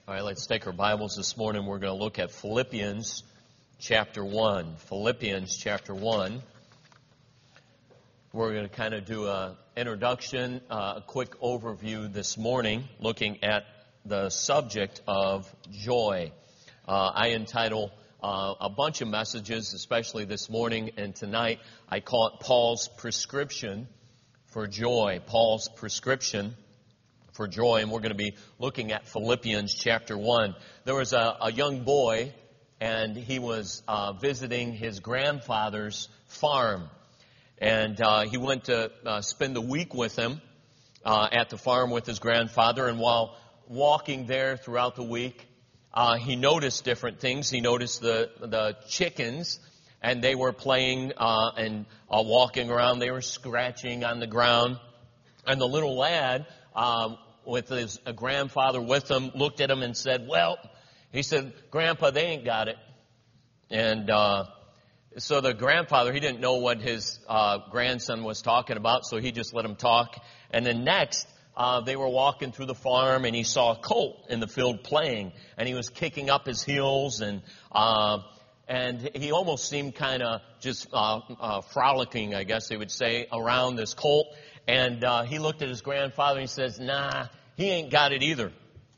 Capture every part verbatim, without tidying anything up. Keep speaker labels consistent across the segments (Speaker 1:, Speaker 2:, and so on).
Speaker 1: All right, let's take our Bibles this morning. We're going to look at Philippians chapter one. Philippians chapter one. We're going to kind of do an introduction, uh, a quick overview this morning, looking at the subject of joy. Uh, I entitle uh, a bunch of messages, especially this morning and tonight. I call it Paul's Prescription for Joy. Paul's Prescription for joy, and we're going to be looking at Philippians chapter one. There was a, a young boy, and he was uh, visiting his grandfather's farm. And uh, he went to uh, spend the week with him uh, at the farm with his grandfather. And while walking there throughout the week, uh, he noticed different things. He noticed the the chickens, and they were playing uh, and uh, walking around. They were scratching on the ground. And the little lad, um, with his uh, grandfather with him, looked at him and said, well, he said, Grandpa, they ain't got it. And uh, so the grandfather, he didn't know what his uh, grandson was talking about, so he just let him talk. And then next, uh, they were walking through the farm, and he saw a colt in the field playing, and he was kicking up his heels, and uh, and he almost seemed kind of just uh, uh, frolicking, I guess they would say, around this colt. And uh, he looked at his grandfather and he says, nah, he ain't got it either.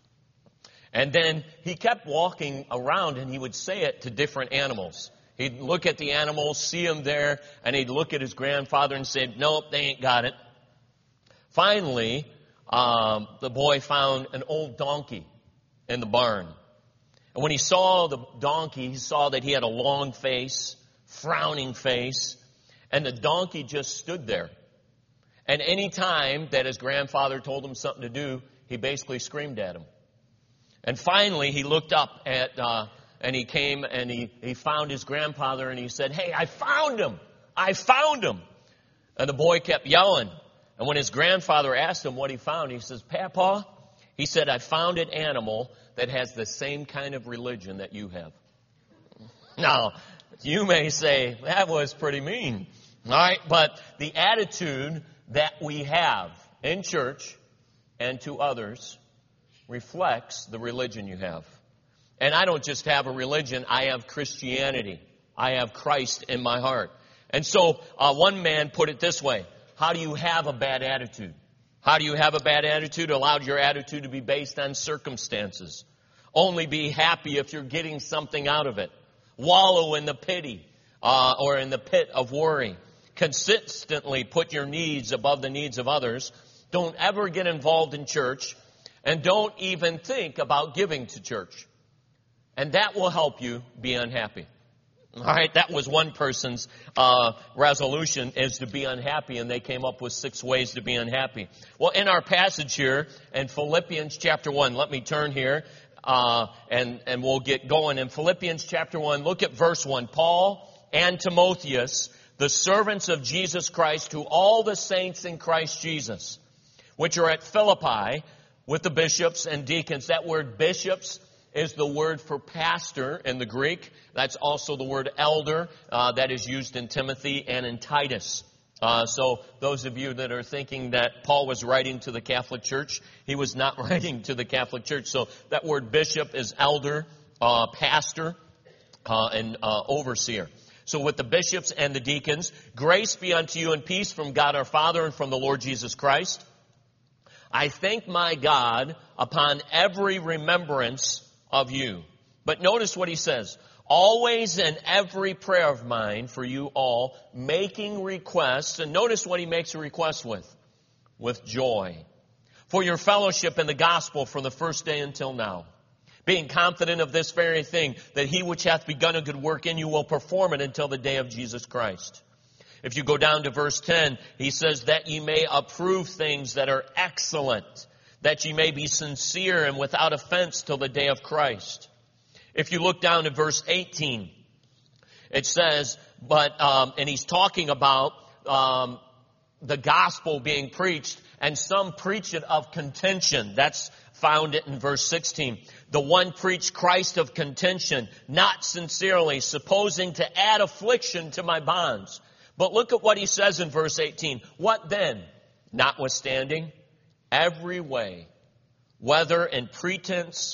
Speaker 1: And then he kept walking around, and he would say it to different animals. He'd look at the animals, see them there, and he'd look at his grandfather and say, nope, they ain't got it. Finally, um, the boy found an old donkey in the barn. And when he saw the donkey, he saw that he had a long face, frowning face, and the donkey just stood there. And any time that his grandfather told him something to do, he basically screamed at him. And finally, he looked up at, uh, and he came and he, he found his grandfather, and he said, hey, I found him! I found him! And the boy kept yelling. And when his grandfather asked him what he found, he says, Papa, he said, I found an animal that has the same kind of religion that you have. Now, you may say, that was pretty mean. All right, but the attitude that we have in church and to others reflects the religion you have. And I don't just have a religion, I have Christianity. I have Christ in my heart. And so uh, one man put it this way: how do you have a bad attitude? How do you have a bad attitude? Allow your attitude to be based on circumstances. Only be happy if you're getting something out of it. Wallow in the pity uh, or in the pit of worry. Consistently put your needs above the needs of others. Don't ever get involved in church. And don't even think about giving to church. And that will help you be unhappy. All right, that was one person's uh, resolution, is to be unhappy, and they came up with six ways to be unhappy. Well, in our passage here in Philippians chapter one, let me turn here uh, and, and we'll get going. In Philippians chapter one, look at verse one. Paul and Timotheus, the servants of Jesus Christ, to all the saints in Christ Jesus, which are at Philippi, with the bishops and deacons. That word bishops is the word for pastor in the Greek. That's also the word elder uh, that is used in Timothy and in Titus. Uh, so those of you that are thinking that Paul was writing to the Catholic Church, he was not writing to the Catholic Church. So that word bishop is elder, uh, pastor, uh, and uh, overseer. So with the bishops and the deacons, grace be unto you and peace from God our Father and from the Lord Jesus Christ. I thank my God upon every remembrance of you. But notice what he says. Always in every prayer of mine for you all, making requests. And notice what he makes a request with. With joy. For your fellowship in the gospel from the first day until now. Being confident of this very thing, that he which hath begun a good work in you will perform it until the day of Jesus Christ. If you go down to verse ten, he says that ye may approve things that are excellent, that ye may be sincere and without offense till the day of Christ. If you look down to verse eighteen, it says, but, um, and he's talking about um, the gospel being preached, and some preach it of contention. That's found it in verse sixteen. The one preached Christ of contention, not sincerely, supposing to add affliction to my bonds. But look at what he says in verse eighteen. What then? Notwithstanding, every way, whether in pretense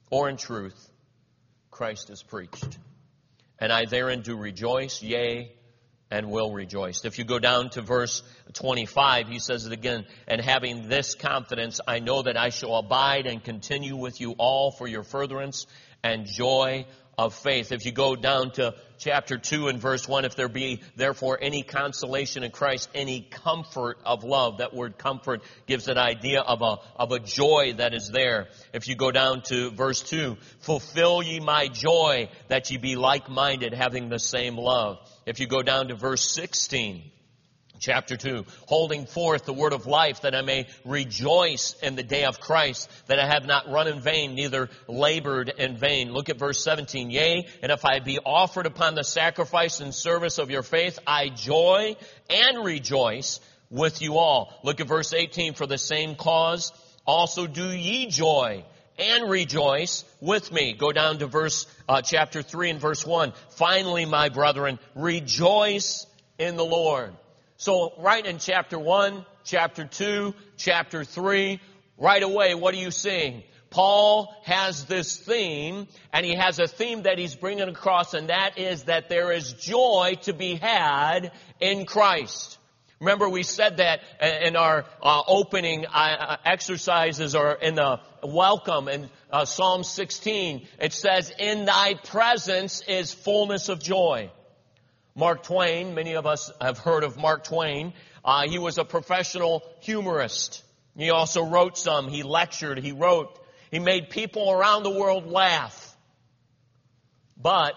Speaker 1: or in truth, Christ is preached. And I therein do rejoice, yea, and will rejoice. If you go down to verse twenty-five, he says it again, and having this confidence, I know that I shall abide and continue with you all for your furtherance and joy of faith. If you go down to chapter two and verse one, if there be therefore any consolation in Christ, any comfort of love. That word comfort gives an idea of a, of a joy that is there. If you go down to verse two, fulfill ye my joy that ye be like-minded, having the same love. If you go down to verse sixteen, chapter two, holding forth the word of life, that I may rejoice in the day of Christ, that I have not run in vain, neither labored in vain. Look at verse seventeen. Yea, and if I be offered upon the sacrifice and service of your faith, I joy and rejoice with you all. Look at verse eighteen. For the same cause also do ye joy and rejoice with me. Go down to verse uh, chapter three and verse one. Finally, my brethren, rejoice in the Lord. So right in chapter one, chapter two, chapter three, right away, what are you seeing? Paul has this theme, and he has a theme that he's bringing across, and that is that there is joy to be had in Christ. Remember, we said that in our uh, opening uh, exercises, or in the welcome in uh, Psalm sixteen. It says, in thy presence is fullness of joy. Mark Twain, many of us have heard of Mark Twain. Uh, he was a professional humorist. He also wrote some. He lectured. He wrote. He made people around the world laugh. But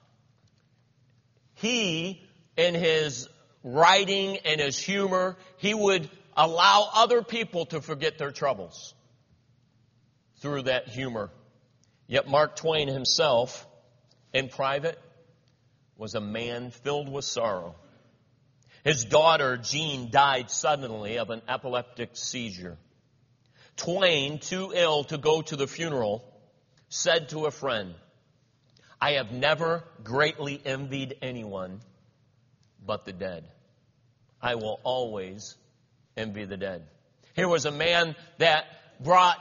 Speaker 1: he, in his writing and his humor, he would allow other people to forget their troubles through that humor. Yet Mark Twain himself, in private, was a man filled with sorrow. His daughter, Jean, died suddenly of an epileptic seizure. Twain, too ill to go to the funeral, said to a friend, I have never greatly envied anyone but the dead. I will always envy the dead. Here was a man that brought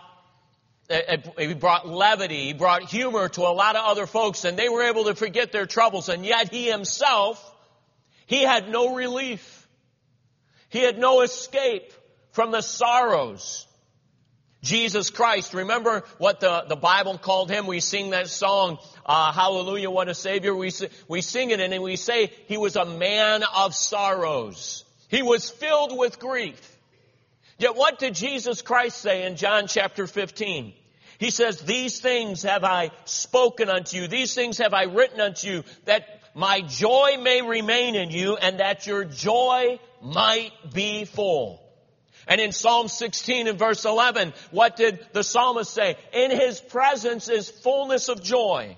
Speaker 1: He brought levity, he brought humor to a lot of other folks, and they were able to forget their troubles. And yet he himself, he had no relief. He had no escape from the sorrows. Jesus Christ, remember what the, the Bible called him? We sing that song, uh, Hallelujah, what a Savior. We, we sing it and we say he was a man of sorrows. He was filled with grief. Yet what did Jesus Christ say in John chapter fifteen? He says, these things have I spoken unto you. These things have I written unto you, that my joy may remain in you, and that your joy might be full. And in Psalm sixteen and verse eleven, what did the psalmist say? In his presence is fullness of joy.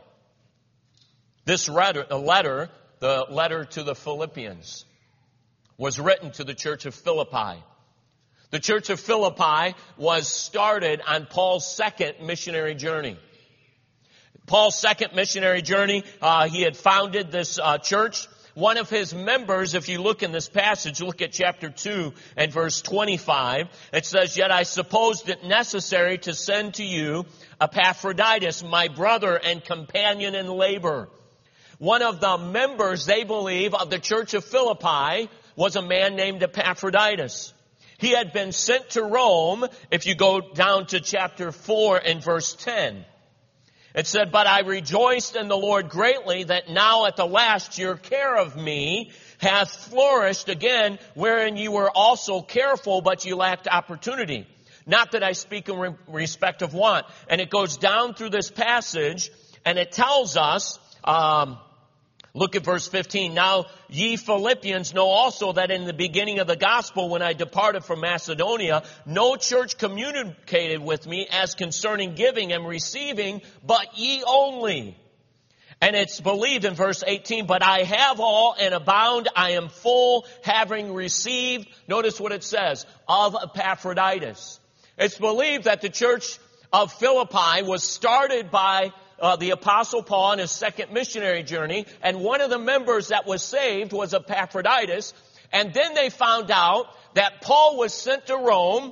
Speaker 1: This letter, the letter, the letter to the Philippians, was written to the church of Philippi. The church of Philippi was started on Paul's second missionary journey. Paul's second missionary journey, uh, he had founded this uh, church. One of his members, if you look in this passage, look at chapter two and verse twenty-five. It says, yet I supposed it necessary to send to you Epaphroditus, my brother and companion in labor. One of the members, they believe, of the church of Philippi was a man named Epaphroditus. He had been sent to Rome, if you go down to chapter four and verse ten. It said, but I rejoiced in the Lord greatly that now at the last your care of me hath flourished again, wherein you were also careful, but you lacked opportunity. Not that I speak in re- respect of want. And it goes down through this passage, and it tells us, um, look at verse fifteen. Now ye Philippians know also that in the beginning of the gospel, when I departed from Macedonia, no church communicated with me as concerning giving and receiving, but ye only. And it's believed in verse eighteen, but I have all and abound, I am full, having received, notice what it says, of Epaphroditus. It's believed that the church of Philippi was started by Uh, the Apostle Paul on his second missionary journey, and one of the members that was saved was Epaphroditus. And then they found out that Paul was sent to Rome,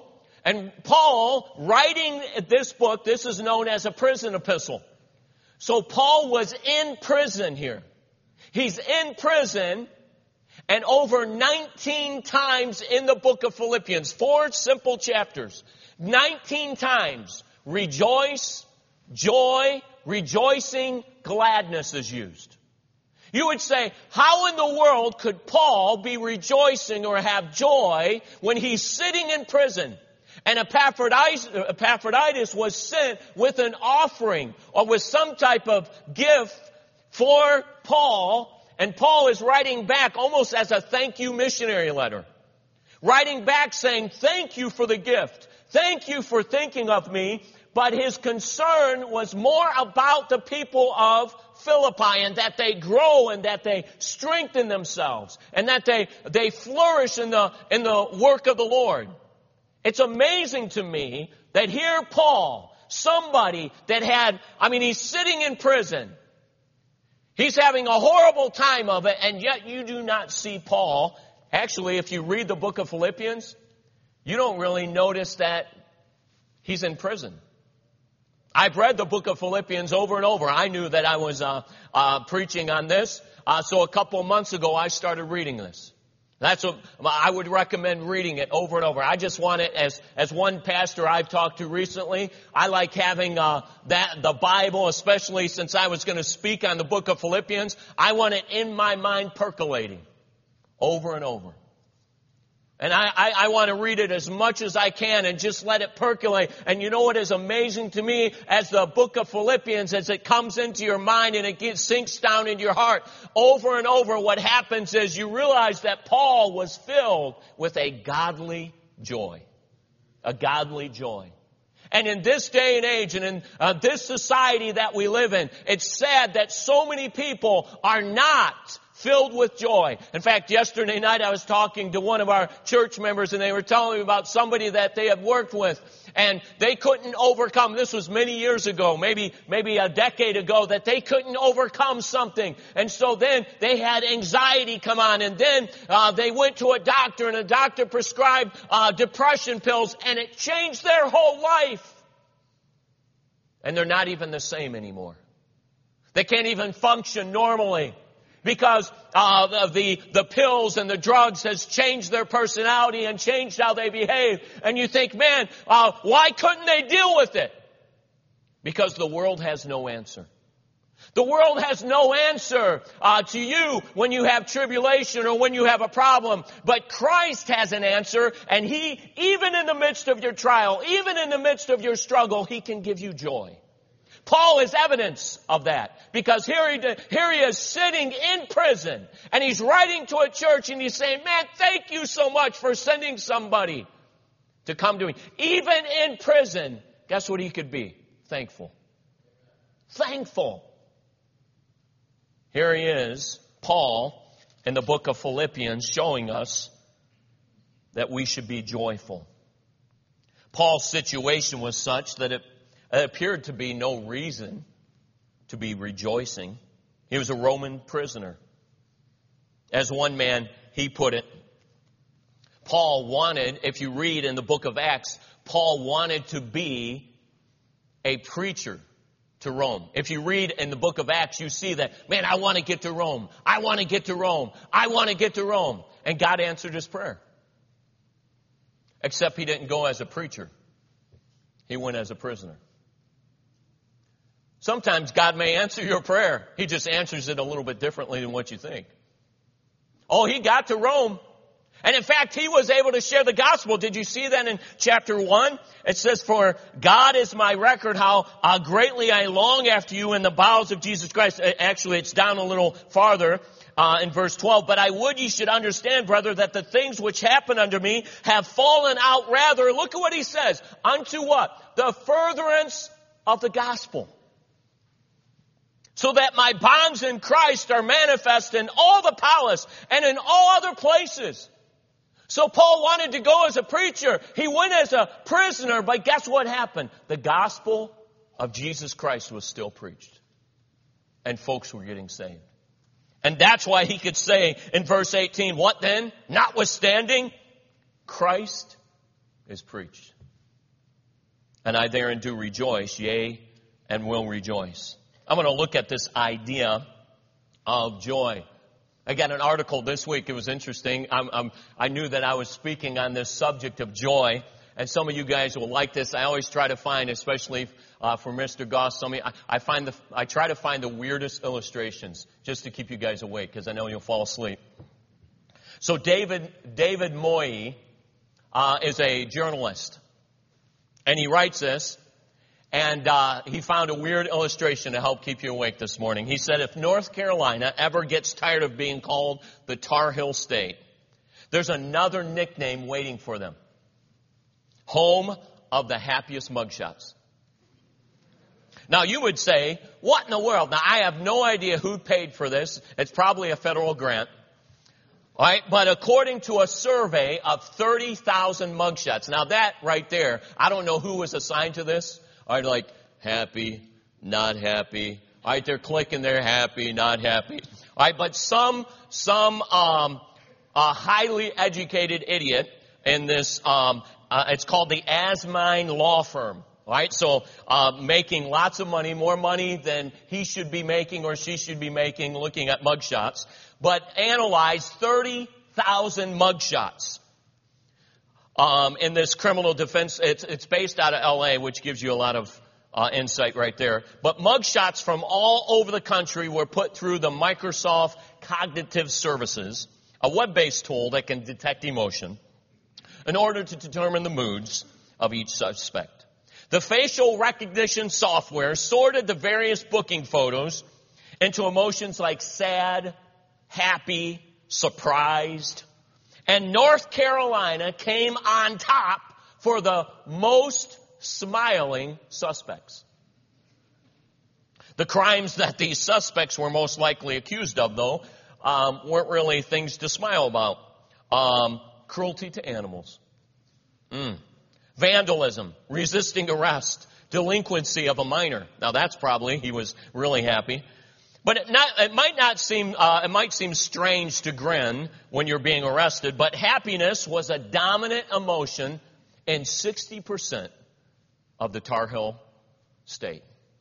Speaker 1: And Paul, writing this book, this is known as a prison epistle. So Paul was in prison here. He's in prison, and over nineteen times in the book of Philippians, four simple chapters, nineteen times, rejoice, joy, rejoicing, gladness is used. You would say, how in the world could Paul be rejoicing or have joy when he's sitting in prison? And Epaphroditus, Epaphroditus was sent with an offering or with some type of gift for Paul. And Paul is writing back almost as a thank you missionary letter. Writing back saying, thank you for the gift. Thank you for thinking of me. But his concern was more about the people of Philippi, and that they grow and that they strengthen themselves and that they, they flourish in the, in the work of the Lord. It's amazing to me that here Paul, somebody that had, I mean, he's sitting in prison. He's having a horrible time of it, and yet you do not see Paul. Actually, if you read the book of Philippians, you don't really notice that he's in prison. I've read the book of Philippians over and over. I knew that I was uh, uh, preaching on this. Uh, so a couple of months ago, I started reading this. That's what I would recommend, reading it over and over. I just want it, as as one pastor I've talked to recently, I like having uh, that the Bible, especially since I was going to speak on the book of Philippians. I want it in my mind percolating over and over. And I, I, I want to read it as much as I can and just let it percolate. And you know what is amazing to me as the book of Philippians, as it comes into your mind and it gets, sinks down into your heart over and over, what happens is you realize that Paul was filled with a godly joy. A godly joy. And in this day and age and in uh, this society that we live in, it's sad that so many people are not filled with joy. In fact, yesterday night I was talking to one of our church members, and they were telling me about somebody that they had worked with, and they couldn't overcome, this was many years ago, maybe maybe a decade ago, that they couldn't overcome something. And so then they had anxiety come on, and then uh, they went to a doctor, and a doctor prescribed uh, depression pills, and it changed their whole life. And they're not even the same anymore. They can't even function normally. Because uh, the, the pills and the drugs has changed their personality and changed how they behave. And you think, man, uh, why couldn't they deal with it? Because the world has no answer. The world has no answer uh, to you when you have tribulation or when you have a problem. But Christ has an answer, and He, even in the midst of your trial, even in the midst of your struggle, He can give you joy. Paul is evidence of that, because here he, here he is sitting in prison, and he's writing to a church, and he's saying, man, thank you so much for sending somebody to come to me. Even in prison, guess what he could be? Thankful. Thankful. Here he is, Paul, in the book of Philippians, showing us that we should be joyful. Paul's situation was such that it It appeared to be no reason to be rejoicing. He was a Roman prisoner. As one man, he put it, Paul wanted, if you read in the book of Acts, Paul wanted to be a preacher to Rome. If you read in the book of Acts, you see that, man, I want to get to Rome. I want to get to Rome. I want to get to Rome. And God answered his prayer. Except he didn't go as a preacher. He went as a prisoner. Sometimes God may answer your prayer. He just answers it a little bit differently than what you think. Oh, he got to Rome. And in fact, he was able to share the gospel. Did you see that in chapter one? It says, for God is my record, how uh, greatly I long after you in the bowels of Jesus Christ. Actually, it's down a little farther uh, in verse twelve. But I would you should understand, brother, that the things which happen unto me have fallen out rather. Look at what he says. Unto what? The furtherance of the gospel. So that my bonds in Christ are manifest in all the palace and in all other places. So Paul wanted to go as a preacher. He went as a prisoner, but guess what happened? The gospel of Jesus Christ was still preached. And folks were getting saved. And that's why he could say in verse eighteen, what then? Notwithstanding, Christ is preached. and I therein do rejoice, yea, and will rejoice. I'm going to look at this idea of joy. I got an article this week. It was interesting. I'm, I'm, I knew that I was speaking on this subject of joy, and some of you guys will like this. I always try to find, especially uh, for Mister Goss, some of you, I, I find the I try to find the weirdest illustrations just to keep you guys awake, because I know you'll fall asleep. So David David Moye uh, is a journalist, and he writes this. And uh, he found a weird illustration to help keep you awake this morning. He said, if North Carolina ever gets tired of being called the Tar Heel State, there's another nickname waiting for them. Home of the happiest mugshots. Now you would say, what in the world? Now I have no idea who paid for this. It's probably a federal grant. All right, but according to a survey of thirty thousand mugshots. Now that right there, I don't know who was assigned to this. All right, like happy, not happy. All right, they're clicking there, happy, not happy. All right, but some some um, a highly educated idiot in this. Um, uh, it's called the Asmine Law Firm. All right, so uh, making lots of money, more money than he should be making or she should be making, looking at mugshots, but analyzed thirty thousand mugshots. Um, in this criminal defense, it's, it's based out of L A, which gives you a lot of uh, insight right there. But mugshots from all over the country were put through the Microsoft Cognitive Services, a web-based tool that can detect emotion, in order to determine the moods of each suspect. The facial recognition software sorted the various booking photos into emotions like sad, happy, surprised. And North Carolina came on top for the most smiling suspects. The crimes that these suspects were most likely accused of, though, um, weren't really things to smile about. Um, cruelty to animals. Mm. Vandalism, resisting arrest, delinquency of a minor. Now that's probably, he was really happy. But it, not, it might not seem, uh, it might seem strange to grin when you're being arrested, but happiness was a dominant emotion in sixty percent of the Tar Heel State.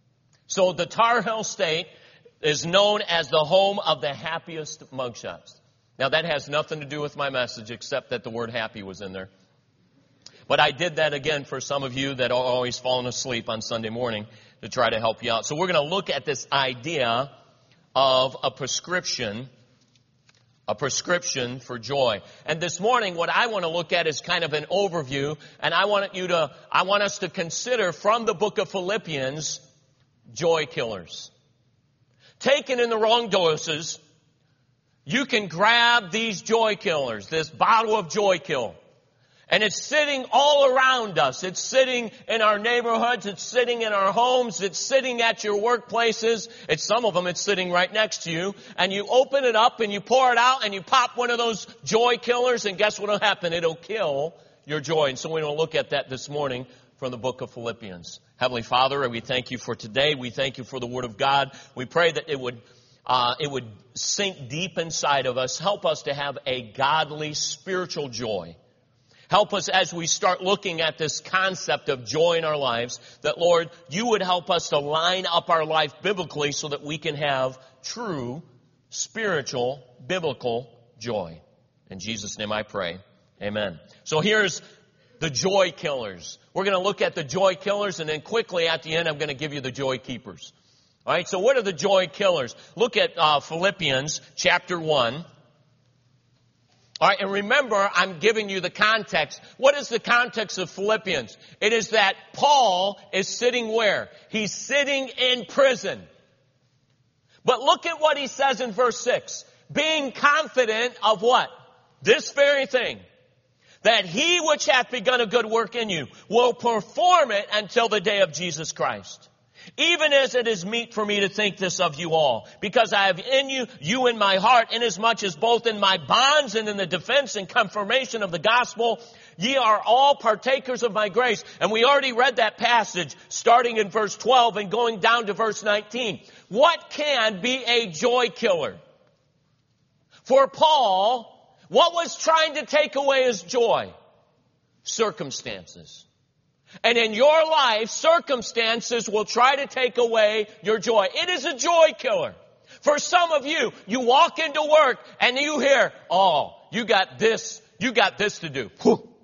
Speaker 1: So the Tar Heel State is known as the home of the happiest mugshots. Now that has nothing to do with my message except that the word happy was in there. But I did that again for some of you that are always falling asleep on Sunday morning to try to help you out. So we're going to look at this idea of a prescription, a prescription for joy. And this morning, what I want to look at is kind of an overview, and I want you to, I want us to consider from the book of Philippians, joy killers. Taken in the wrong doses, you can grab these joy killers, this bottle of Joy Kill. And it's sitting all around us. It's sitting in our neighborhoods. It's sitting in our homes. It's sitting at your workplaces. It's some of them, it's sitting right next to you. And you open it up and you pour it out and you pop one of those joy killers, and guess what will happen? It'll kill your joy. And so we're going to look at that this morning from the book of Philippians. Heavenly Father, we thank you for today. We thank you for the Word of God. We pray that it would uh, it would sink deep inside of us. Help us to have a godly, spiritual joy. Help us as we start looking at this concept of joy in our lives, that, Lord, you would help us to line up our life biblically so that we can have true, spiritual, biblical joy. In Jesus' name I pray. Amen. So here's the joy killers. We're going to look at the joy killers, and then quickly at the end I'm going to give you the joy keepers. All right, so what are the joy killers? Look at uh, Philippians chapter one. All right, and remember, I'm giving you the context. What is the context of Philippians? It is that Paul is sitting where? He's sitting in prison. But look at what he says in verse six. Being confident of what? This very thing. That he which hath begun a good work in you will perform it until the day of Jesus Christ. Even as it is meet for me to think this of you all, because I have in you, you in my heart, inasmuch as both in my bonds and in the defense and confirmation of the gospel, ye are all partakers of my grace. And we already read that passage starting in verse twelve and going down to verse nineteen. What can be a joy killer? For Paul, what was trying to take away his joy? Circumstances. And in your life, circumstances will try to take away your joy. It is a joy killer. For some of you, you walk into work and you hear, oh, you got this, you got this to do.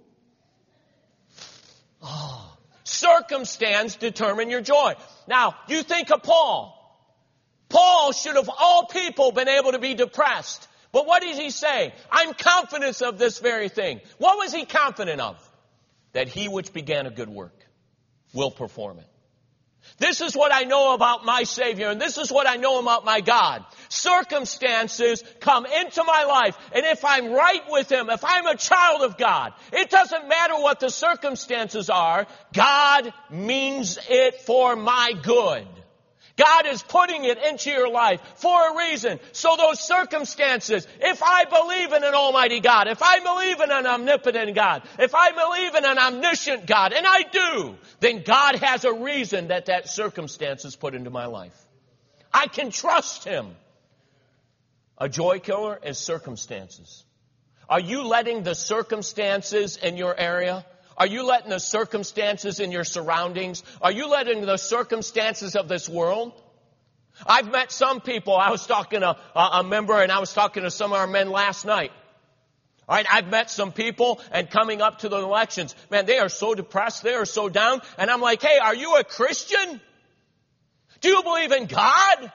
Speaker 1: Oh, circumstance determine your joy. Now, you think of Paul. Paul should have all people been able to be depressed. But what does he say? I'm confident of this very thing. What was he confident of? That he which began a good work will perform it. This is what I know about my Savior, and this is what I know about my God. Circumstances come into my life, and if I'm right with Him, if I'm a child of God, it doesn't matter what the circumstances are. God means it for my good. God is putting it into your life for a reason. So those circumstances, if I believe in an almighty God, if I believe in an omnipotent God, if I believe in an omniscient God, and I do, then God has a reason that that circumstance is put into my life. I can trust Him. A joy killer is circumstances. Are you letting the circumstances in your area? Are you letting the circumstances in your surroundings? Are you letting the circumstances of this world? I've met some people. I was talking to a, a member and I was talking to some of our men last night. All right, I've met some people and coming up to the elections, man, they are so depressed. They are so down. And I'm like, hey, are you a Christian? Do you believe in God?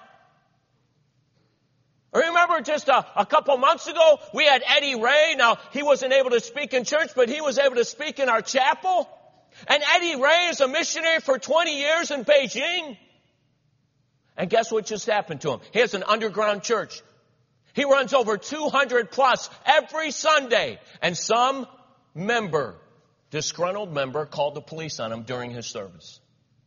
Speaker 1: Remember just a, a couple months ago, we had Eddie Ray. Now, he wasn't able to speak in church, but he was able to speak in our chapel. And Eddie Ray is a missionary for twenty years in Beijing. And guess what just happened to him? He has an underground church. He runs over two hundred plus every Sunday. And some member, disgruntled member, called the police on him during his service.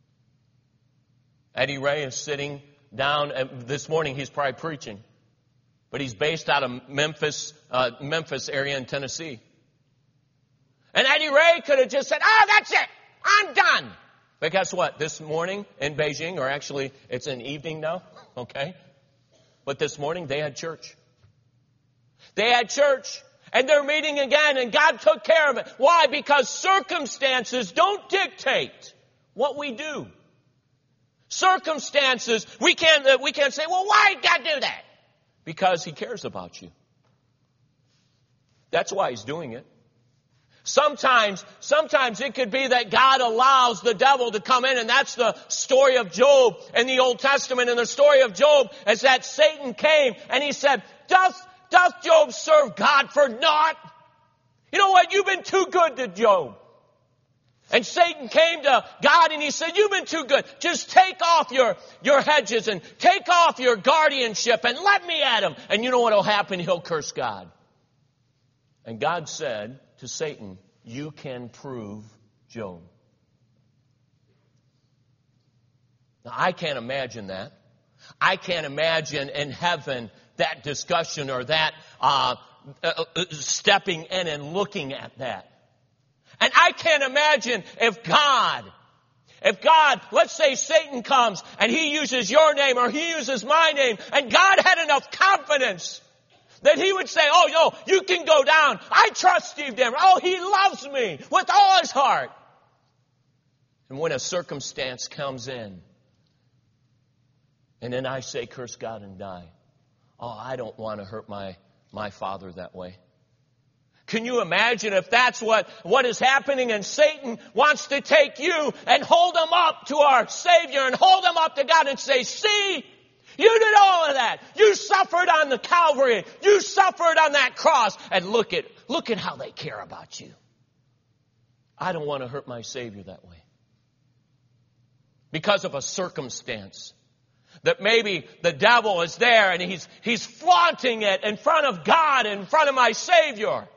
Speaker 1: Eddie Ray is sitting down. And this morning, he's probably preaching. But he's based out of Memphis, uh, Memphis area in Tennessee. And Eddie Ray could have just said, oh, that's it. I'm done. But guess what? This morning in Beijing, or actually it's an evening now, okay? But this morning they had church. They had church. And they're meeting again, and God took care of it. Why? Because circumstances don't dictate what we do. Circumstances, we can't, we can't say, well, why did God do that? Because He cares about you. That's why He's doing it. Sometimes, sometimes it could be that God allows the devil to come in, and that's the story of Job in the Old Testament. And the story of Job is that Satan came and he said, doth, doth Job serve God for naught? You know what? You've been too good to Job. And Satan came to God and he said, you've been too good. Just take off your, your hedges and take off your guardianship and let me at him. And you know what will happen? He'll curse God. And God said to Satan, you can prove Job. Now, I can't imagine that. I can't imagine in heaven that discussion or that uh, uh, stepping in and looking at that. And I can't imagine if God, if God, let's say Satan comes and he uses your name or he uses my name, and God had enough confidence that He would say, oh, no, you can go down. I trust Steve Denver. Oh, he loves me with all his heart. And when a circumstance comes in, and then I say, curse God and die. Oh, I don't want to hurt my, my father that way. Can you imagine if that's what, what is happening and Satan wants to take you and hold them up to our Savior and hold them up to God and say, see, you did all of that. You suffered on the Calvary. You suffered on that cross. And look at, look at how they care about you. I don't want to hurt my Savior that way. Because of a circumstance. That maybe the devil is there and he's, he's flaunting it in front of God, in front of my Savior.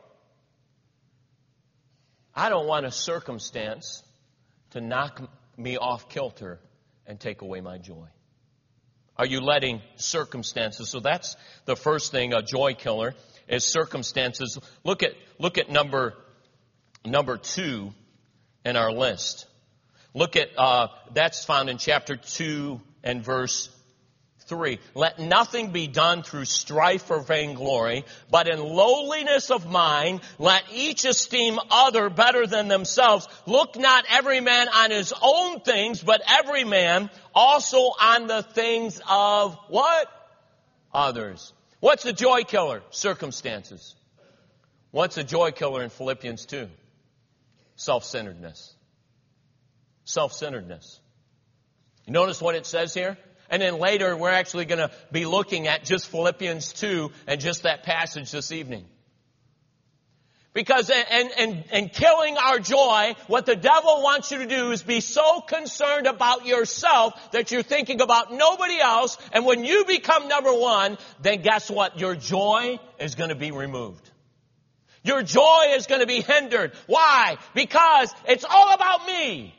Speaker 1: I don't want a circumstance to knock me off kilter and take away my joy. Are you letting circumstances? So that's the first thing, a joy killer, is circumstances. Look at, look at number, number two in our list. Look at, uh, that's found in chapter two and verse three. Let nothing be done through strife or vainglory, but in lowliness of mind, let each esteem other better than themselves. Look not every man on his own things, but every man also on the things of what? Others. What's a joy killer? Circumstances. What's a joy killer in Philippians two? Self-centeredness. Self-centeredness. You notice what it says here? And then later we're actually going to be looking at just Philippians two and just that passage this evening. Because and, and, and killing our joy, what the devil wants you to do is be so concerned about yourself that you're thinking about nobody else. And when you become number one, then guess what? Your joy is going to be removed. Your joy is going to be hindered. Why? Because it's all about me.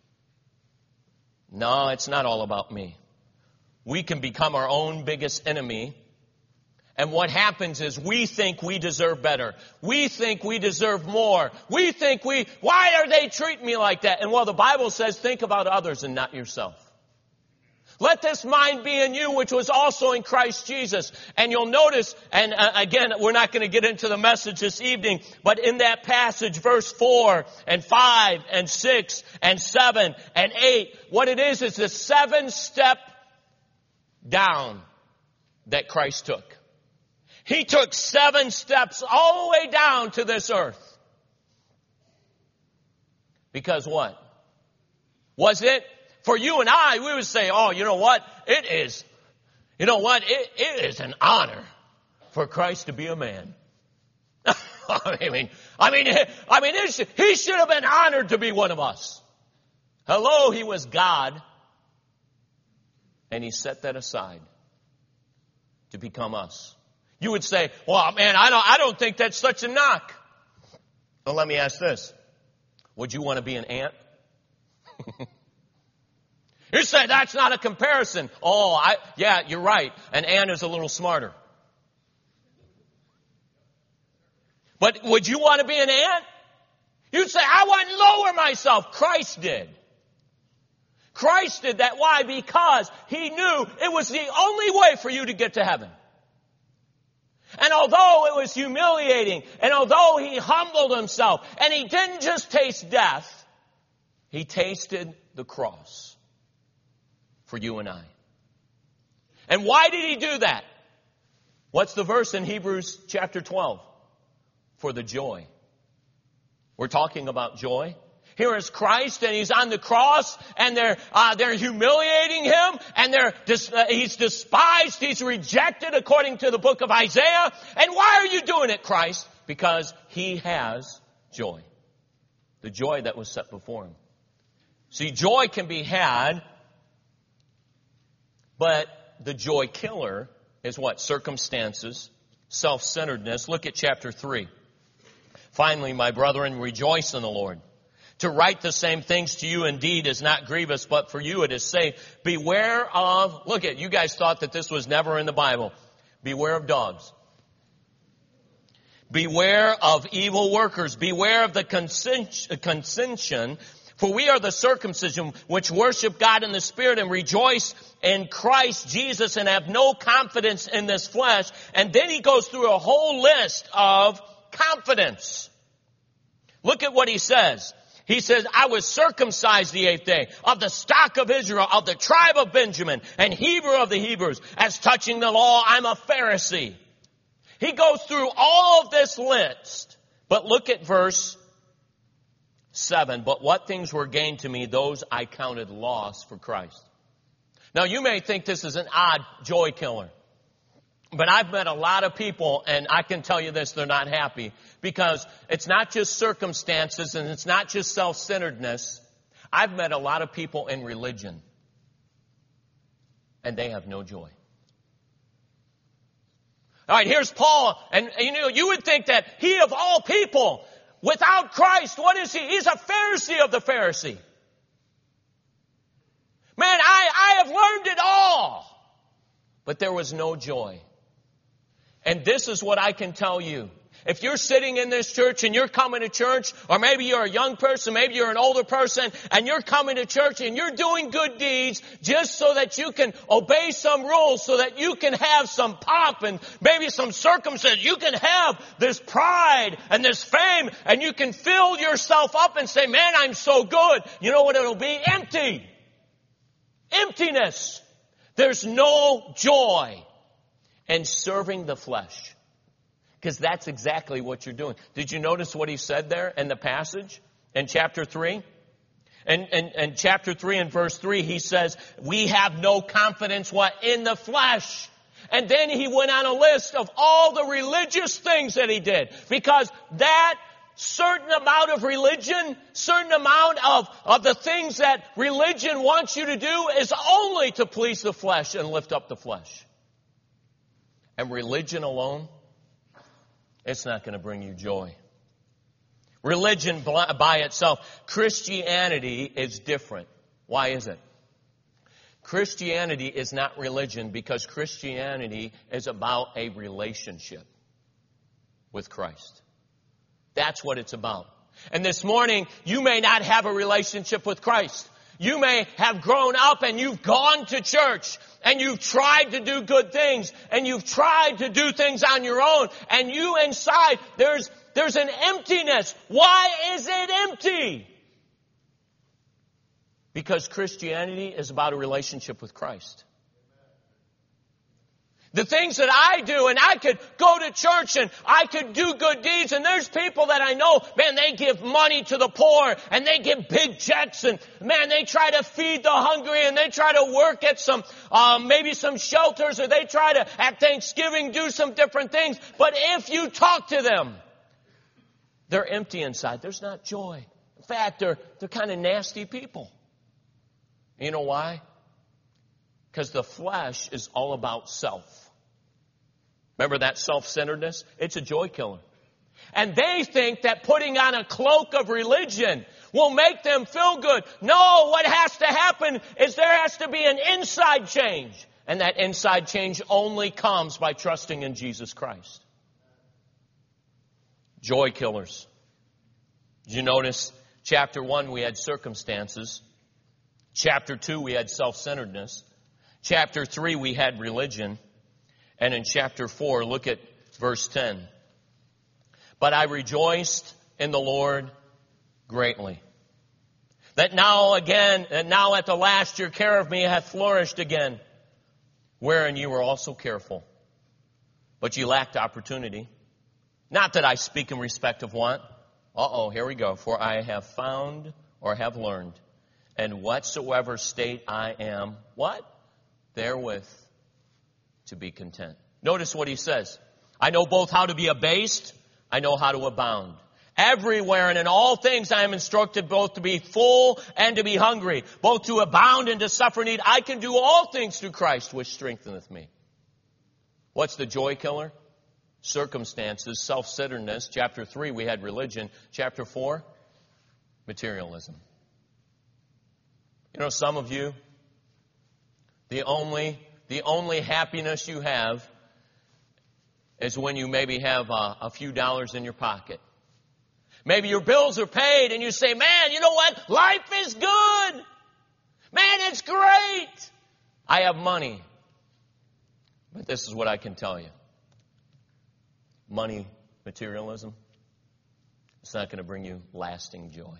Speaker 1: No, it's not all about me. We can become our own biggest enemy. And what happens is we think we deserve better. We think we deserve more. We think we, why are they treating me like that? And well, the Bible says think about others and not yourself. Let this mind be in you, which was also in Christ Jesus. And you'll notice, and uh, again, we're not going to get into the message this evening, but in that passage, verse four and five and six and seven and eight, what it is is the seven step down that Christ took. He took seven steps all the way down to this earth. Because what? Was it? For you and I, we would say, oh, you know what? It is, you know what? It, it is an honor for Christ to be a man. I mean, I mean, I mean, it should, he should have been honored to be one of us. Hello, he was God. And he set that aside to become us. You would say, well, man, I don't, I don't think that's such a knock. Well, let me ask this. Would you want to be an ant? You say that's not a comparison. Oh, I, yeah, you're right. An ant is a little smarter. But would you want to be an ant? You'd say, I want to lower myself. Christ did. Christ did that. Why? Because he knew it was the only way for you to get to heaven. And although it was humiliating, and although he humbled himself, and he didn't just taste death, he tasted the cross. For you and I. And why did he do that? What's the verse in Hebrews chapter twelve? For the joy. We're talking about joy. Here is Christ, and he's on the cross, and they're uh, they're humiliating him, and they're dis- uh, he's despised, he's rejected, according to the book of Isaiah. And why are you doing it, Christ? Because he has joy, the joy that was set before him. See, joy can be had. But the joy killer is what? Circumstances, self-centeredness. Look at chapter three. Finally, my brethren, rejoice in the Lord. To write the same things to you indeed is not grievous, but for you it is safe. Beware of, look at, you guys thought that this was never in the Bible. Beware of dogs. Beware of evil workers. Beware of the consension. For we are the circumcision which worship God in the Spirit and rejoice in Christ Jesus and have no confidence in this flesh. And then he goes through a whole list of confidence. Look at what he says. He says, I was circumcised the eighth day, of the stock of Israel, of the tribe of Benjamin, and Hebrew of the Hebrews. As touching the law, I'm a Pharisee. He goes through all of this list. But look at verse seven. But what things were gained to me, those I counted loss for Christ. Now you may think this is an odd joy killer. But I've met a lot of people, and I can tell you this, they're not happy. Because it's not just circumstances, and it's not just self-centeredness. I've met a lot of people in religion. And they have no joy. All right, here's Paul. And you know, you would think that he of all people, without Christ, what is he? He's a Pharisee of the Pharisee. Man, I, I have learned it all. But there was no joy. And this is what I can tell you. If you're sitting in this church and you're coming to church, or maybe you're a young person, maybe you're an older person, and you're coming to church and you're doing good deeds just so that you can obey some rules, so that you can have some pomp and maybe some circumstance, you can have this pride and this fame, and you can fill yourself up and say, man, I'm so good. You know what it'll be? Empty. Emptiness. There's no joy in serving the flesh. Because that's exactly what you're doing. Did you notice what he said there in the passage in chapter three? And in, in, in chapter three and verse three, he says, we have no confidence what? In the flesh. And then he went on a list of all the religious things that he did. Because that certain amount of religion, certain amount of, of the things that religion wants you to do is only to please the flesh and lift up the flesh. And religion alone, it's not going to bring you joy. Religion by itself. Christianity is different. Why is it? Christianity is not religion because Christianity is about a relationship with Christ. That's what it's about. And this morning, you may not have a relationship with Christ. You may have grown up and you've gone to church and you've tried to do good things and you've tried to do things on your own, and you inside, there's, there's an emptiness. Why is it empty? Because Christianity is about a relationship with Christ. The things that I do, and I could go to church and I could do good deeds, and there's people that I know, man, they give money to the poor and they give big checks, and man, they try to feed the hungry, and they try to work at some, um, maybe some shelters, or they try to at Thanksgiving do some different things. But if you talk to them, they're empty inside. There's not joy. In fact, they're, they're kind of nasty people. You know why? Because the flesh is all about self. Remember that self-centeredness? It's a joy killer. And they think that putting on a cloak of religion will make them feel good. No, what has to happen is there has to be an inside change. And that inside change only comes by trusting in Jesus Christ. Joy killers. Did you notice chapter one we had circumstances. Chapter two we had self-centeredness. Chapter three we had religion. And in chapter four, look at verse ten. But I rejoiced in the Lord greatly, that now again, and now at the last your care of me hath flourished again, wherein you were also careful. But you lacked opportunity. Not that I speak in respect of want. Uh-oh, here we go. For I have found or have learned, and whatsoever state I am, what? Therewith to be content. Notice what he says. I know both how to be abased, I know how to abound. Everywhere and in all things I am instructed both to be full and to be hungry, both to abound and to suffer need. I can do all things through Christ which strengtheneth me. What's the joy killer? Circumstances, self-centeredness. Chapter three, we had religion. Chapter four, materialism. You know, some of you, the only The only happiness you have is when you maybe have a, a few dollars in your pocket. Maybe your bills are paid and you say, man, you know what? Life is good. Man, it's great. I have money. But this is what I can tell you. Money, materialism, it's not going to bring you lasting joy.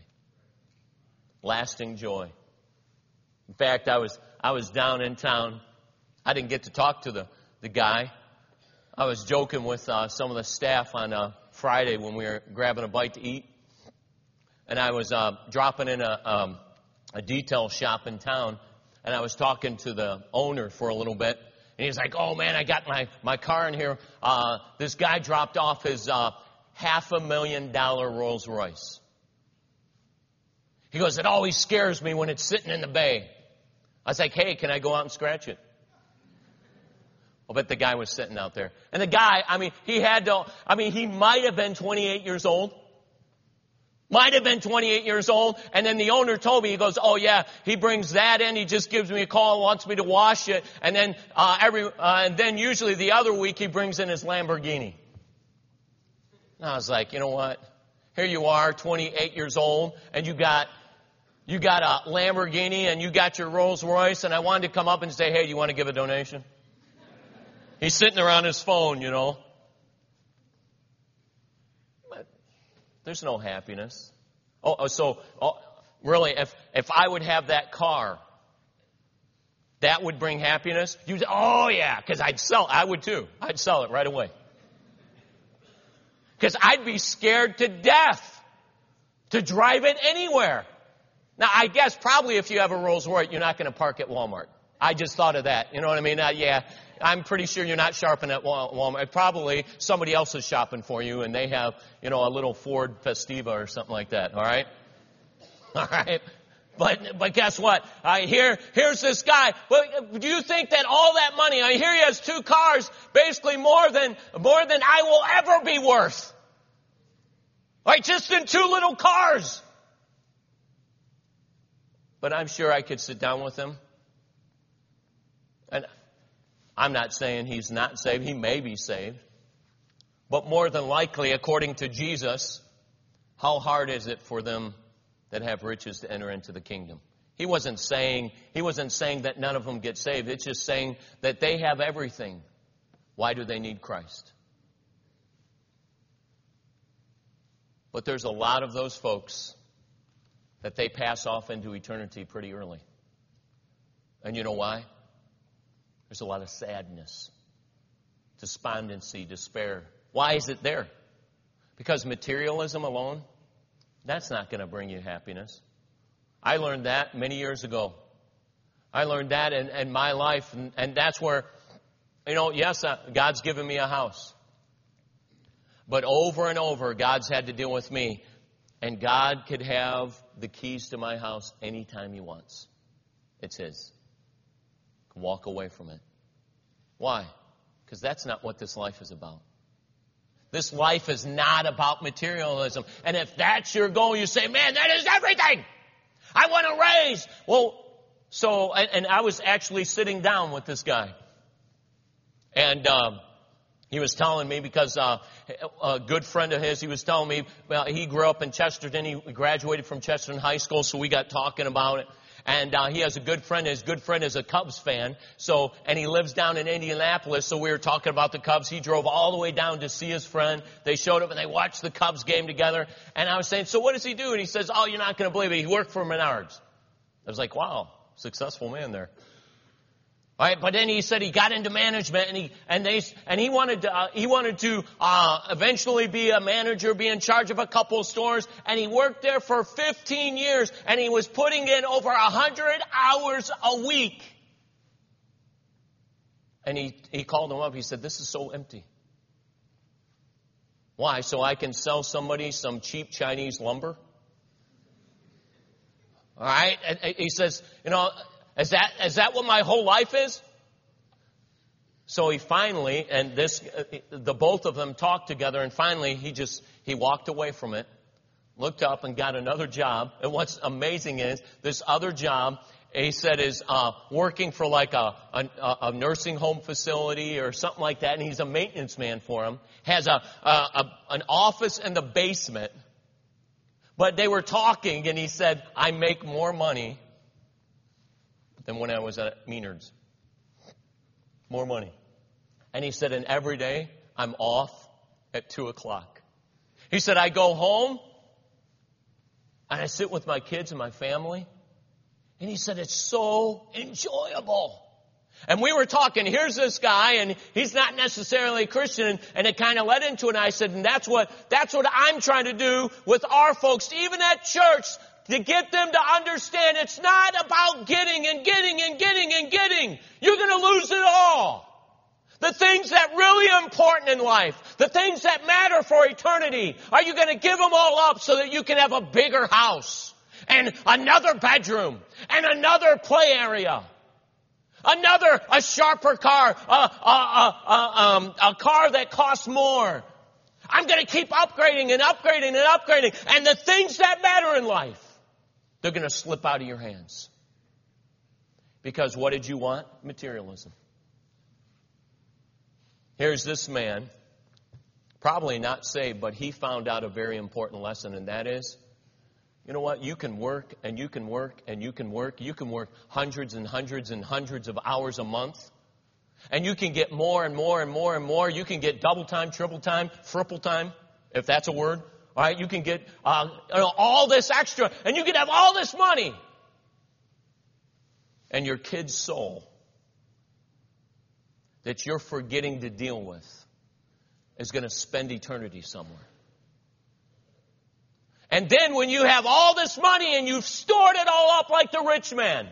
Speaker 1: Lasting joy. In fact, I was I was down in town. I didn't get to talk to the, the guy. I was joking with uh, some of the staff on uh, Friday when we were grabbing a bite to eat. And I was uh, dropping in a, um, a detail shop in town. And I was talking to the owner for a little bit. And he's like, oh, man, I got my, my car in here. Uh, this guy dropped off his uh, half a million dollar Rolls Royce. He goes, it always scares me when it's sitting in the bay. I was like, hey, can I go out and scratch it? I'll bet the guy was sitting out there. And the guy, I mean, he had to, I mean, he might have been twenty-eight years old. Might have been twenty-eight years old. And then the owner told me, he goes, oh yeah, he brings that in. He just gives me a call, wants me to wash it. And then, uh, every, uh, and then usually the other week he brings in his Lamborghini. And I was like, you know what? Here you are, twenty-eight years old, and you got you got a Lamborghini and you got your Rolls Royce, and I wanted to come up and say, hey, you want to give a donation? He's sitting there on his phone, you know. But there's no happiness. Oh, so oh, really, if if I would have that car, that would bring happiness? You say, oh yeah, because I'd sell. I would too. I'd sell it right away. Because I'd be scared to death to drive it anywhere. Now, I guess probably if you have a Rolls Royce, you're not going to park at Walmart. I just thought of that. You know what I mean? Uh, yeah, I'm pretty sure you're not shopping at Walmart. Probably somebody else is shopping for you, and they have, you know, a little Ford Festiva or something like that. All right? All right? But but guess what? Uh, here here's this guy. Well, do you think that all that money? I mean, here he has two cars, basically more than more than I will ever be worth. Right, just in two little cars. But I'm sure I could sit down with him. And I'm not saying he's not saved. He may be saved. But more than likely, according to Jesus, how hard is it for them that have riches to enter into the kingdom? He wasn't saying, he wasn't saying that none of them get saved. It's just saying that they have everything. Why do they need Christ? But there's a lot of those folks that they pass off into eternity pretty early. And you know why? There's a lot of sadness, despondency, despair. Why is it there? Because materialism alone, that's not going to bring you happiness. I learned that many years ago. I learned that in, in my life, and, and that's where, you know, yes, uh, God's given me a house. But over and over, God's had to deal with me. And God could have the keys to my house anytime He wants. It's His. Can walk away from it. Why? Because that's not what this life is about. This life is not about materialism. And if that's your goal, you say, man, that is everything. I want to raise. Well, so, and, and I was actually sitting down with this guy. And um, he was telling me, because uh, a good friend of his, he was telling me, well, he grew up in Chesterton. He graduated from Chesterton High School, so we got talking about it. And uh, he has a good friend. His good friend is a Cubs fan. So, and he lives down in Indianapolis. So we were talking about the Cubs. He drove all the way down to see his friend. They showed up and they watched the Cubs game together. And I was saying, so what does he do? And he says, oh, you're not going to believe it. He worked for Menards. I was like, wow, successful man there. All right, but then he said he got into management, and he and they and he wanted to uh, he wanted to uh, eventually be a manager, be in charge of a couple of stores, and he worked there for fifteen years, and he was putting in over a hundred hours a week. And he he called him up. He said, "This is so empty. Why? So I can sell somebody some cheap Chinese lumber?" All right, and he says, "You know." Is that, is that what my whole life is? So he finally, and this, the both of them talked together, and finally he just, he walked away from it, looked up and got another job. And what's amazing is, this other job, he said, is uh, working for like a, a, a nursing home facility or something like that, and he's a maintenance man for him. Has a, a, a an office in the basement. But they were talking, and he said, I make more money than when I was at Menards. More money. And he said, and every day I'm off at two o'clock. He said, I go home and I sit with my kids and my family. And he said, it's so enjoyable. And we were talking, here's this guy, and he's not necessarily a Christian, and it kind of led into it. And I said, and that's what, that's what I'm trying to do with our folks, even at church, to get them to understand it's not about getting and getting and getting and getting. You're going to lose it all. The things that really are important in life, the things that matter for eternity, are you going to give them all up so that you can have a bigger house and another bedroom and another play area? Another, a sharper car, a, a, a, a, um, a car that costs more. I'm going to keep upgrading and upgrading and upgrading. And the things that matter in life, they're going to slip out of your hands. Because what did you want? Materialism. Here's this man, probably not saved, but he found out a very important lesson, and that is, you know what? You can work and you can work and you can work. You can work hundreds and hundreds and hundreds of hours a month. And you can get more and more and more and more. You can get double time, triple time, triple time, if that's a word. All right, you can get uh, all this extra, and you can have all this money. And your kid's soul that you're forgetting to deal with is going to spend eternity somewhere. And then when you have all this money and you've stored it all up like the rich man,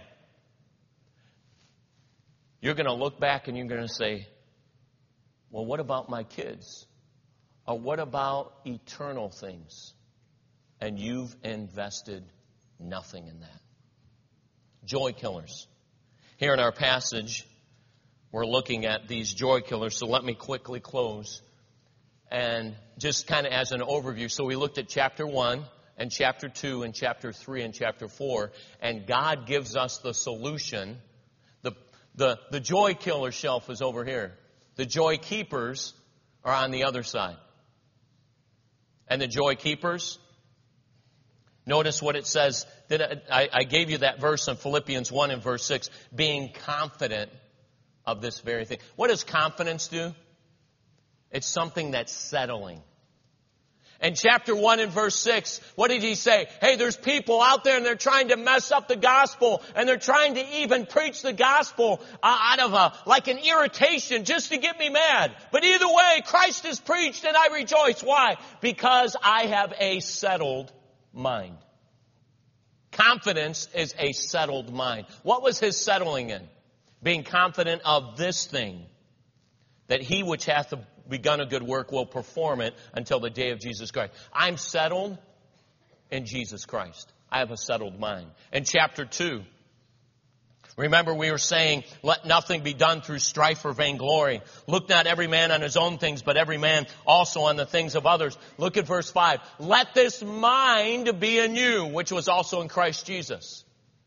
Speaker 1: you're going to look back and you're going to say, well, what about my kids? Or what about eternal things? And you've invested nothing in that. Joy killers. Here in our passage, we're looking at these joy killers. So let me quickly close. And just kind of as an overview. So we looked at chapter one and chapter two and chapter three and chapter four. And God gives us the solution. The, the, the joy killer shelf is over here. The joy keepers are on the other side. And the joy keepers, notice what it says. That I, I gave you that verse in Philippians one and verse six. Being confident of this very thing. What does confidence do? It's something that's settling. In chapter one and verse six, what did he say? Hey, there's people out there and they're trying to mess up the gospel. And they're trying to even preach the gospel uh, out of a, like an irritation just to get me mad. But either way, Christ is preached and I rejoice. Why? Because I have a settled mind. Confidence is a settled mind. What was his settling in? Being confident of this thing, that he which hath begun a good work will perform it until the day of Jesus Christ. I'm settled in Jesus Christ. I have a settled mind. In chapter two, remember we were saying, let nothing be done through strife or vainglory. Look not every man on his own things, but every man also on the things of others. Look at verse five. Let this mind be in you, which was also in Christ Jesus.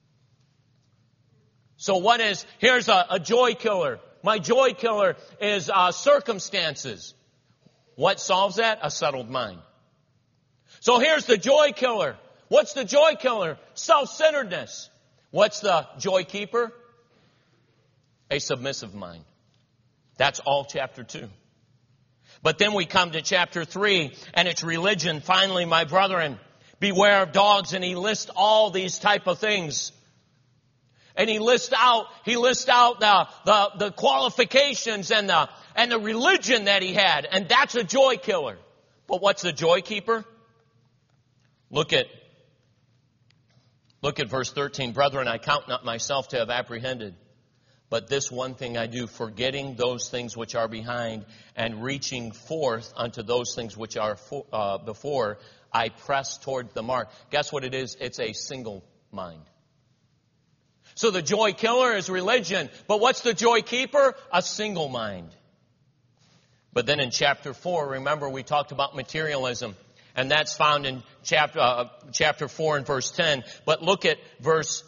Speaker 1: So what is, here's a, a joy killer. My joy killer is uh, circumstances. What solves that? A settled mind. So here's the joy killer. What's the joy killer? Self-centeredness. What's the joy keeper? A submissive mind. That's all chapter two. But then we come to chapter three, and it's religion. Finally, my brethren, beware of dogs, and he lists all these type of things. And he lists out, he lists out the, the, the qualifications and the, and the religion that he had. And that's a joy killer. But what's the joy keeper? Look at, look at verse thirteen. Brethren, I count not myself to have apprehended. But this one thing I do, forgetting those things which are behind and reaching forth unto those things which are for, uh, before, I press toward the mark. Guess what it is? It's a single mind. So the joy killer is religion. But what's the joy keeper? A single mind. But then in chapter four, remember we talked about materialism. And that's found in chapter, uh, chapter four and verse ten. But look at verse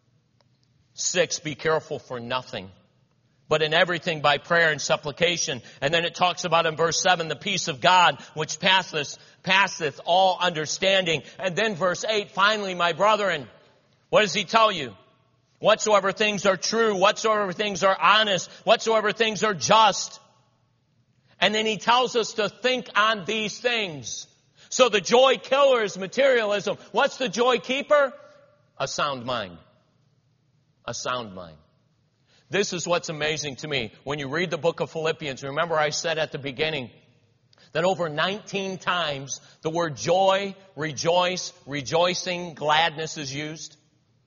Speaker 1: six. Be careful for nothing, but in everything by prayer and supplication. And then it talks about in verse seven, the peace of God, which passeth, passeth all understanding. And then verse eight, finally, my brethren, what does he tell you? Whatsoever things are true, whatsoever things are honest, whatsoever things are just. And then he tells us to think on these things. So the joy killer is materialism. What's the joy keeper? A sound mind. A sound mind. This is what's amazing to me. When you read the book of Philippians, remember I said at the beginning that over nineteen times the word joy, rejoice, rejoicing, gladness is used.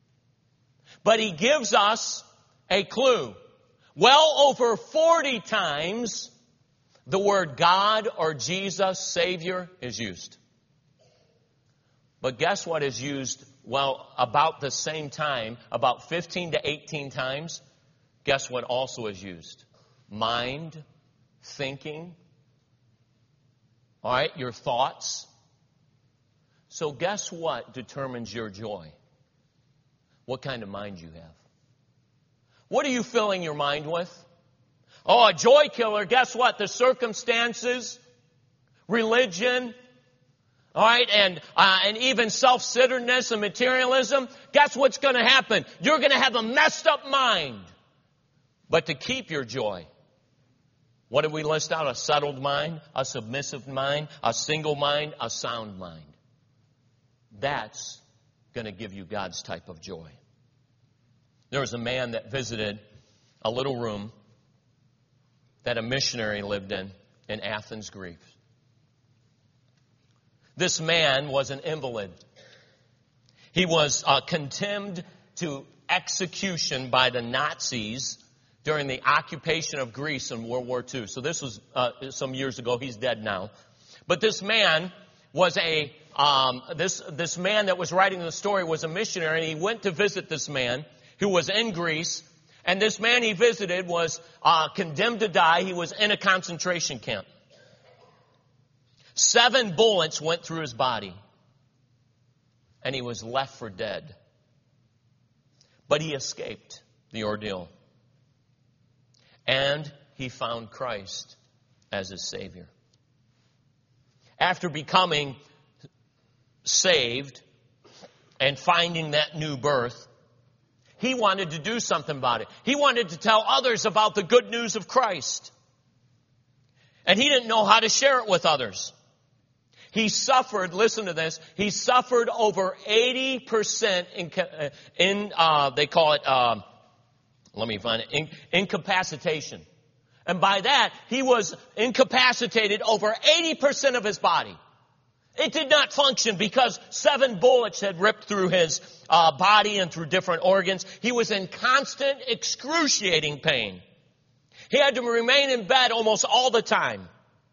Speaker 1: But he gives us a clue. Well over forty times the word God or Jesus, Savior, is used. But guess what is used, well, about the same time, about fifteen to eighteen times? Guess what also is used? Mind, thinking, all right, your thoughts. So guess what determines your joy? What kind of mind you have. What are you filling your mind with? Oh, a joy killer, guess what? The circumstances, religion, all right, and uh, and even self-centeredness and materialism, guess what's going to happen? You're going to have a messed up mind. But to keep your joy, what did we list out? A settled mind, a submissive mind, a single mind, a sound mind. That's going to give you God's type of joy. There was a man that visited a little room that a missionary lived in, in Athens, Greece. This man was an invalid. He was uh, condemned to execution by the Nazis during the occupation of Greece in World War Two. So this was uh, some years ago. He's dead now. But this man was a, um, this, this man that was writing the story was a missionary, and he went to visit this man who was in Greece. And this man he visited was uh, condemned to die. He was in a concentration camp. Seven bullets went through his body, and he was left for dead. But he escaped the ordeal. And he found Christ as his Savior. After becoming saved and finding that new birth, he wanted to do something about it. He wanted to tell others about the good news of Christ. And he didn't know how to share it with others. He suffered, listen to this, he suffered over eighty percent in, in uh, they call it, uh, let me find it, in, incapacitation. And by that, he was incapacitated over eighty percent of his body. It did not function because seven bullets had ripped through his uh, body and through different organs. He was in constant, excruciating pain. He had to remain in bed almost all the time.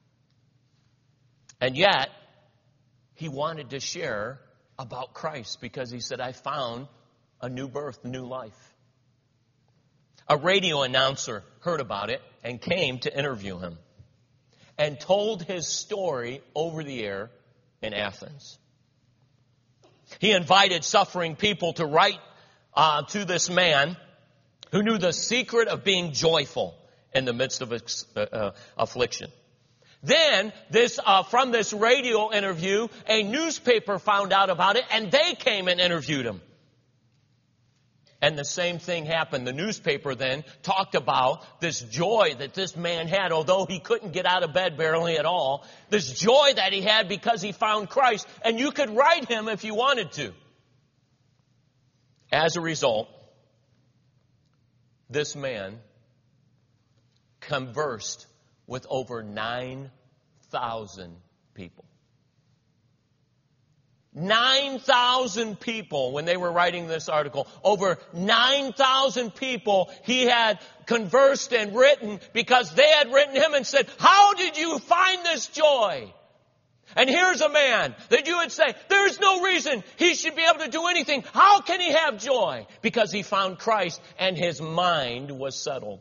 Speaker 1: And yet, he wanted to share about Christ because he said, I found a new birth, a new life. A radio announcer heard about it and came to interview him and told his story over the air in Athens. He invited suffering people to write uh, to this man who knew the secret of being joyful in the midst of uh, uh, affliction. Then, this uh, from this radio interview, a newspaper found out about it, and they came and interviewed him. And the same thing happened. The newspaper then talked about this joy that this man had, although he couldn't get out of bed barely at all. This joy that he had because he found Christ. And you could write him if you wanted to. As a result, this man conversed with over nine thousand people. nine thousand people, when they were writing this article, over nine thousand people he had conversed and written because they had written him and said, how did you find this joy? And here's a man that you would say, there's no reason he should be able to do anything. How can he have joy? Because he found Christ and his mind was settled.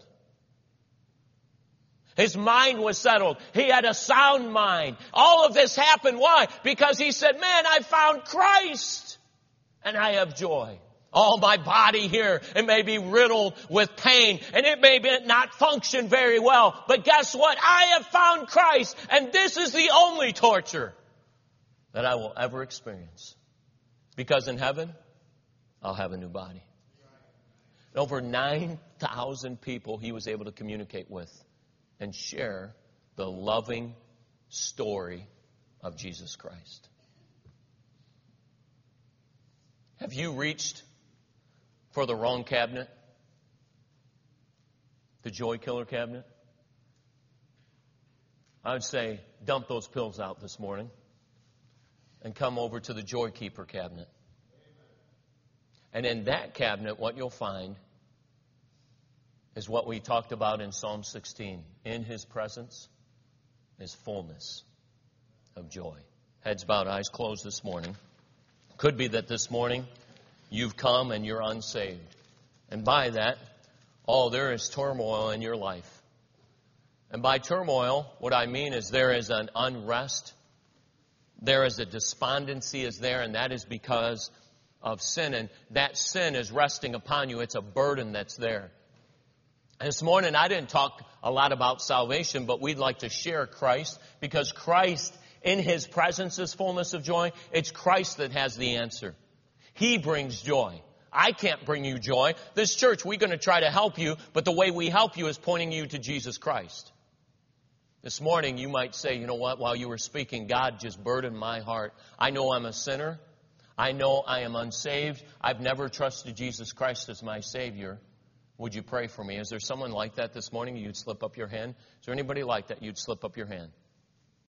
Speaker 1: His mind was settled. He had a sound mind. All of this happened. Why? Because he said, man, I found Christ and I have joy. Oh, my body here, it may be riddled with pain and it may be not function very well. But guess what? I have found Christ and this is the only torture that I will ever experience. Because in heaven, I'll have a new body. And over nine thousand people he was able to communicate with and share the loving story of Jesus Christ. Have you reached for the wrong cabinet? The joy killer cabinet? I would say dump those pills out this morning and come over to the joy keeper cabinet. And in that cabinet, what you'll find is what we talked about in Psalm sixteen. In his presence is fullness of joy. Heads bowed, eyes closed this morning. Could be that this morning you've come and you're unsaved. And by that, oh, there is turmoil in your life. And by turmoil, what I mean is there is an unrest. There is a despondency is there, and that is because of sin. And that sin is resting upon you. It's a burden that's there. This morning, I didn't talk a lot about salvation, but we'd like to share Christ because Christ In His presence is fullness of joy. It's Christ that has the answer. He brings joy. I can't bring you joy. This church, we're going to try to help you, but the way we help you is pointing you to Jesus Christ. This morning, you might say, you know what, while you were speaking, God just burdened my heart. I know I'm a sinner. I know I am unsaved. I've never trusted Jesus Christ as my Savior. Would you pray for me? Is there someone like that this morning? You'd slip up your hand. Is there anybody like that? You'd slip up your hand.